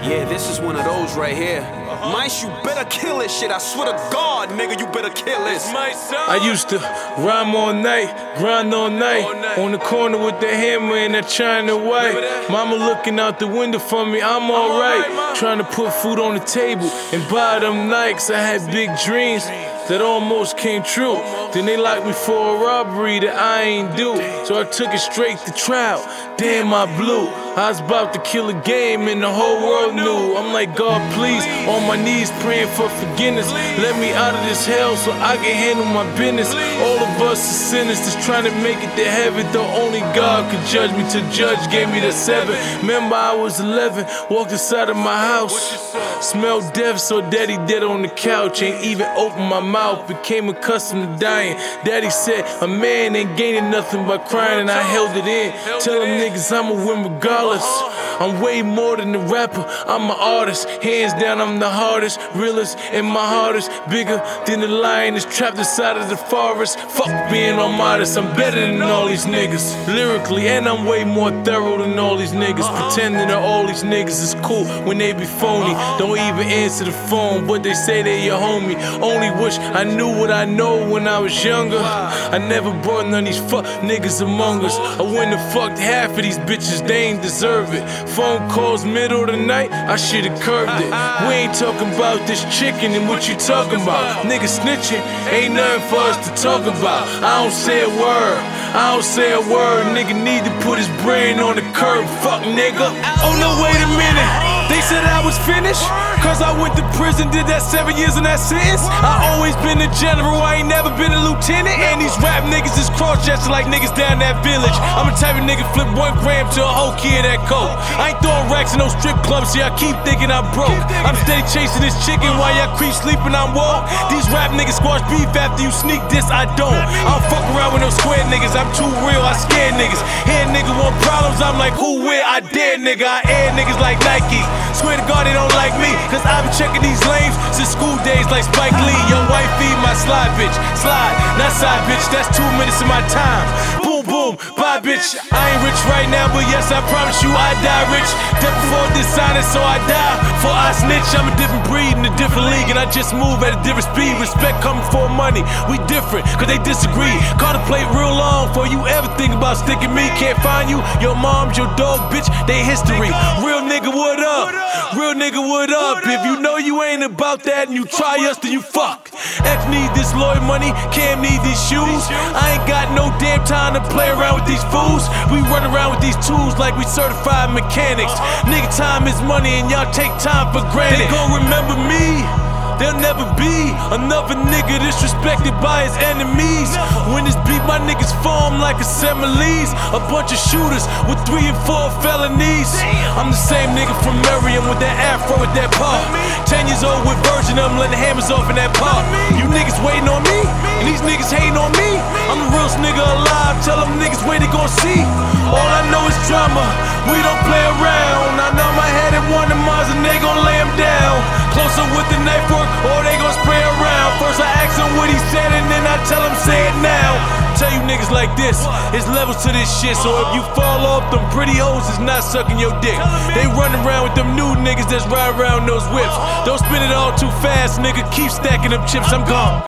Yeah, this is one of those right here. Mice, you better kill this shit. I swear to God, nigga, you better kill this. I used to rhyme all night, grind all night, on the corner with the hammer and that China white. Mama looking out the window for me, I'm alright. Trying to put food on the table and buy them Nikes. I had big dreams that almost came true. Then they locked me for a robbery that I ain't do. So I took it straight to trial. Damn, I blew. I was about to kill a game and the whole world knew. I'm like, God, please, on my knees praying for forgiveness. Let me out of this hell so I can handle my business. All of us are sinners just trying to make it to heaven. Though only God could judge me. To judge gave me the 7. Remember I was 11, walked inside of my house, smelled death, so daddy dead on the couch. Ain't even opened my mouth, became accustomed to dying. Daddy said a man ain't gaining nothing by crying, and I held it in. Tell them niggas I'ma win regardless. I'm way more than a rapper, I'm an artist. Hands down, I'm the hardest, realest, and my heart is bigger than the lion that's trapped inside of the forest. Fuck being all modest, I'm better than all these niggas lyrically, and I'm way more thorough than all these niggas. Pretending that all these niggas is cool when they be phony. Don't even answer the phone, but they say they your homie. Only wish I knew what I know when I was younger. I never brought none of these fuck niggas among us. I wouldn't have fucked half of these bitches, they ain't deserve it. Phone calls middle of the night, I should've curbed it. We ain't talking about this chicken and what you talking about. Niggas snitching, ain't nothing for us to talk about. I don't say a word, I don't say a word. Nigga need to put his brain on the curb, fuck nigga. Oh no, wait a minute, they said I was finished, cause I went to prison, did that 7 years in that sentence. I always been a general, I ain't never been a lieutenant. And these rap niggas is cross-dressing like niggas down that village. I'm a type of nigga flip 1 gram to a whole kid that coke. I ain't throwing racks in no strip clubs, see I keep thinking I'm broke. I'm steady chasing this chicken while y'all creep sleeping, I'm woke. These rap niggas squash beef after you sneak this, I don't. I don't fuck around with no square niggas, I'm too real, I scare niggas. Hear nigga want problems, I'm like who, where, I dare nigga. I air niggas like Nike. Swear to God they don't like me, cause I been checking these lames since school days like Spike Lee. Your wife feed my slide bitch, slide, not side bitch, that's 2 minutes of my time. Boom, boom, bye bitch. I ain't rich right now, but yes, I promise you I die rich. Death before dishonest, so I die before I snitch. I'm a different breed in a different league, and I just move at a different speed. Respect coming for money, we different, cause they disagree. Contemplate real long before you ever think about sticking me. Can't find you, your mom's, your dog, bitch, they history. Real nigga, what up? Real nigga, what up? If you know you ain't about that and you try us, then you fuck. F need this lawyer money, Cam need these shoes. I ain't got no damn time to play around with these fools. We run around with these tools like we certified mechanics. Nigga, time is money and y'all take time for granted. They gon' remember me, there'll never be another nigga disrespected by his enemies. When this beat, my niggas form like assemblies, a bunch of shooters with 3 and 4 felonies. I'm the same nigga from Merriam with that afro with that pop. 10 years old with version of them, letting hammers off in that pop. You niggas waiting on me, and these niggas hating on me. I'm the realest nigga alive, tell them niggas where they gon' see. All I know is drama, we don't play around. I know my head at one of mine and they gon' lay him down. Closer with the knife work, or they gon' spray around. First I ask him what he said and then I tell him say it now. Tell you niggas like this, it's levels to this shit. So if you fall off, them pretty hoes is not sucking your dick. They run around with them new niggas that's ride around those whips. Don't spin it all too fast, nigga, keep stacking them chips, I'm gone.